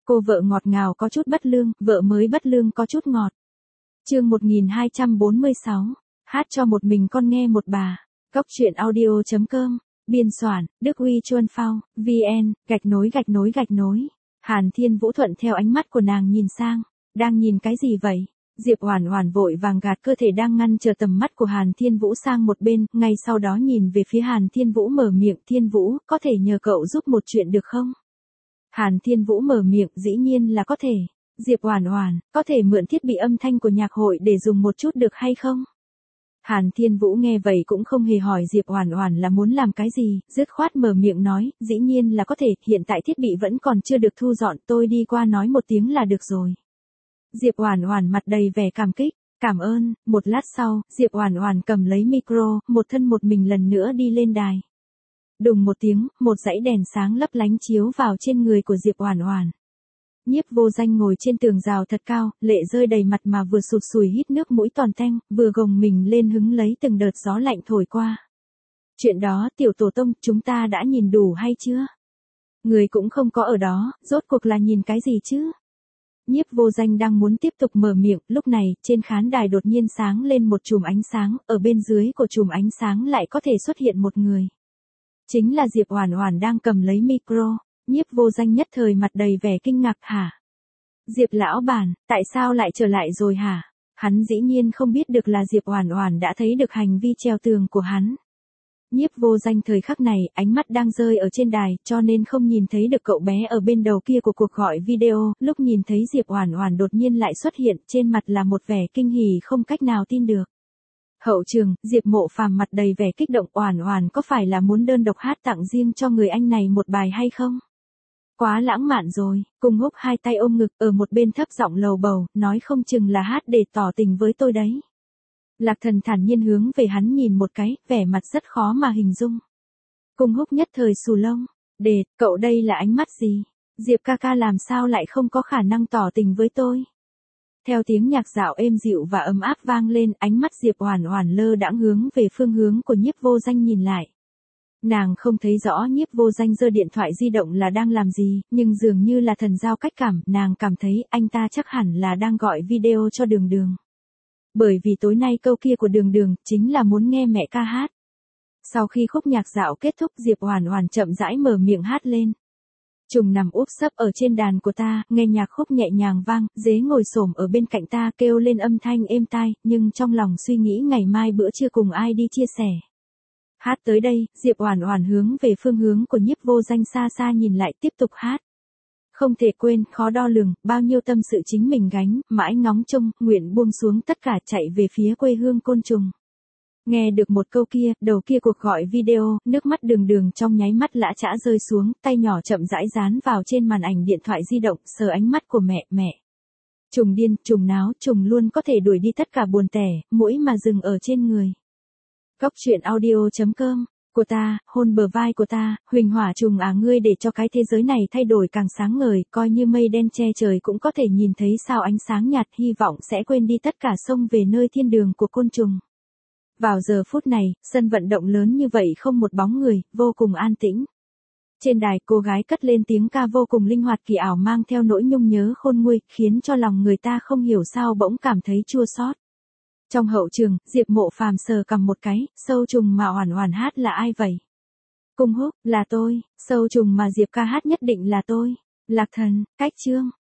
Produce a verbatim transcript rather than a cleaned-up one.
Cô vợ ngọt ngào có chút bất lương, vợ mới bất lương có chút ngọt. Chương một nghìn hai trăm bốn mươi sáu, hát cho một mình con nghe một bà. Cốc truyện audio chấm com, biên soạn, Đức Uy Chuân Phao, vn, gạch nối gạch nối gạch nối. Hàn Thiên Vũ thuận theo ánh mắt của nàng nhìn sang, đang nhìn cái gì vậy? Diệp Oản Oản vội vàng gạt cơ thể đang ngăn trở tầm mắt của Hàn Thiên Vũ sang một bên, ngay sau đó nhìn về phía Hàn Thiên Vũ mở miệng, Thiên Vũ, có thể nhờ cậu giúp một chuyện được không? Hàn Thiên Vũ mở miệng, dĩ nhiên là có thể. Diệp Oản Oản, có thể mượn thiết bị âm thanh của nhạc hội để dùng một chút được hay không? Hàn Thiên Vũ nghe vậy cũng không hề hỏi Diệp Oản Oản là muốn làm cái gì, dứt khoát mở miệng nói, dĩ nhiên là có thể, hiện tại thiết bị vẫn còn chưa được thu dọn, tôi đi qua nói một tiếng là được rồi. Diệp Oản Oản mặt đầy vẻ cảm kích, cảm ơn. Một lát sau, Diệp Oản Oản cầm lấy micro, một thân một mình lần nữa đi lên đài. Đùng một tiếng, một dãy đèn sáng lấp lánh chiếu vào trên người của Diệp Oản Oản. Nhiếp Vô Danh ngồi trên tường rào thật cao, lệ rơi đầy mặt mà vừa sụt sùi hít nước mũi toàn teng, vừa gồng mình lên hứng lấy từng đợt gió lạnh thổi qua. Chuyện đó, Tiểu Tổ Tông, chúng ta đã nhìn đủ hay chưa? Người cũng không có ở đó, rốt cuộc là nhìn cái gì chứ? Nhiếp Vô Danh đang muốn tiếp tục mở miệng, lúc này, trên khán đài đột nhiên sáng lên một chùm ánh sáng, ở bên dưới của chùm ánh sáng lại có thể xuất hiện một người. Chính là Diệp Oản Oản đang cầm lấy micro. Nhiếp Vô Danh nhất thời mặt đầy vẻ kinh ngạc, hả? Diệp lão bản, tại sao lại trở lại rồi hả? Hắn dĩ nhiên không biết được là Diệp Oản Oản đã thấy được hành vi treo tường của hắn. Nhiếp Vô Danh thời khắc này, ánh mắt đang rơi ở trên đài, cho nên không nhìn thấy được cậu bé ở bên đầu kia của cuộc gọi video, lúc nhìn thấy Diệp Oản Oản đột nhiên lại xuất hiện, trên mặt là một vẻ kinh hỉ không cách nào tin được. Hậu trường, Diệp Mộ Phàm mặt đầy vẻ kích động, Oản Oản có phải là muốn đơn độc hát tặng riêng cho người anh này một bài hay không? Quá lãng mạn rồi, Cung Húc hai tay ôm ngực, ở một bên thấp giọng lầu bầu, nói không chừng là hát để tỏ tình với tôi đấy. Lạc Thần thản nhiên hướng về hắn nhìn một cái, vẻ mặt rất khó mà hình dung. Cung Húc nhất thời xù lông, "Đệt, cậu đây là ánh mắt gì? Diệp ca ca làm sao lại không có khả năng tỏ tình với tôi?" Theo tiếng nhạc dạo êm dịu và ấm áp vang lên, ánh mắt Diệp Oản Oản lơ đãng hướng về phương hướng của Nhiếp Vô Danh nhìn lại. Nàng không thấy rõ Nhiếp Vô Danh giơ điện thoại di động là đang làm gì, nhưng dường như là thần giao cách cảm, nàng cảm thấy anh ta chắc hẳn là đang gọi video cho Đường Đường. Bởi vì tối nay câu kia của Đường Đường chính là muốn nghe mẹ ca hát. Sau khi khúc nhạc dạo kết thúc, Diệp Oản Oản chậm rãi mở miệng hát lên. Trùng nằm úp sấp ở trên đàn của ta, nghe nhạc khúc nhẹ nhàng vang, dế ngồi xổm ở bên cạnh ta kêu lên âm thanh êm tai, nhưng trong lòng suy nghĩ ngày mai bữa trưa cùng ai đi chia sẻ. Hát tới đây, Diệp Oản Oản hướng về phương hướng của Nhiếp Vô Danh xa xa nhìn lại tiếp tục hát. Không thể quên, khó đo lường, bao nhiêu tâm sự chính mình gánh, mãi ngóng trông, nguyện buông xuống tất cả chạy về phía quê hương côn trùng. Nghe được một câu kia, đầu kia cuộc gọi video, nước mắt Đường Đường trong nháy mắt lã chã rơi xuống, tay nhỏ chậm rãi dán vào trên màn ảnh điện thoại di động, sờ ánh mắt của mẹ, mẹ. Trùng điên, trùng náo, trùng luôn có thể đuổi đi tất cả buồn tẻ, mũi mà dừng ở trên người. Cốc truyện audio chấm com, của ta, hôn bờ vai của ta, huỳnh hỏa trùng à, ngươi để cho cái thế giới này thay đổi càng sáng ngời, coi như mây đen che trời cũng có thể nhìn thấy sao ánh sáng nhạt, hy vọng sẽ quên đi tất cả sông về nơi thiên đường của côn trùng. Vào giờ phút này, sân vận động lớn như vậy không một bóng người, vô cùng an tĩnh. Trên đài, cô gái cất lên tiếng ca vô cùng linh hoạt kỳ ảo mang theo nỗi nhung nhớ khôn nguôi, khiến cho lòng người ta không hiểu sao bỗng cảm thấy chua xót. Trong hậu trường, Diệp Mộ Phàm sờ cầm một cái, sâu trùng mà Oản Oản hát là ai vậy? Cung Húc, là tôi, sâu trùng mà Diệp ca hát nhất định là tôi. Lạc Thần, Cách Chương,